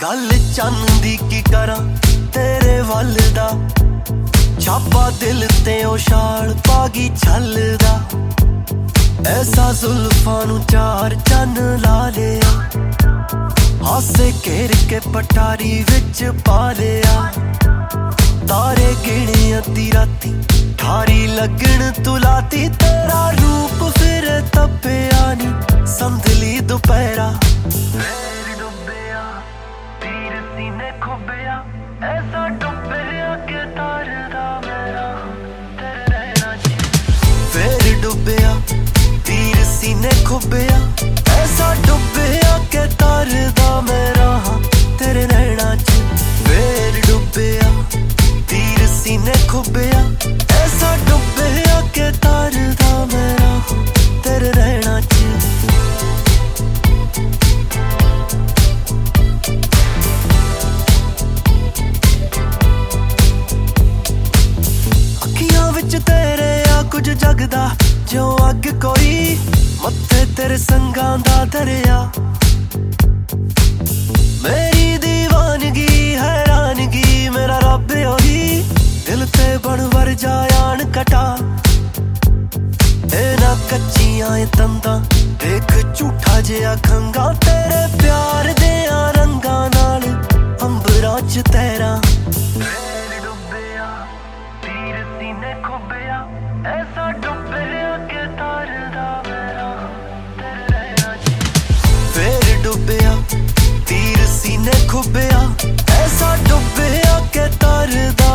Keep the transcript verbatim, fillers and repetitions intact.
गल चन्न दी की करा तेरे वल दा छापा दिल ते उछाल पागी छलदा ऐसा जुल्फां नू चार चन्न ला लिया हासे घेर के पटारी विच पा लिया तारे गिने अद्धी राती ठारी लगन तुलाती तेरा रूप फिर तपिया नी संदली दोपहरा तीर सीने खुबिया ऐसा डुबिया के तारदा मेरा तेरे रहना फिर डुबिया तीर सीने खुबिया ऐसा डुबिया के तारदा मेरा तेरे रहना फिर डुबिया तीर सीने खुबिया ऐसा डुबिया के तारदा मेरा तेरे रहना अखियां विच तेरे आ कुछ जगदा जो अग कोई मत्थे तेरे संगां दा दरिया मेरी दीवानगी हैरानगी मेरा रब होई दिल ते बड़ वर जायान कटा ए ना कच्चियां तंदा देख झूठा जिहा खंगा तेरे प्यार दे रंगां नाल अंबरां च तैरा तीर सीने खुबिया ऐसा डुबिया के तारदा मेरा तेरे रहना फिर डुबिया तीर सीने खुबिया ऐसा डुबिया के तारदा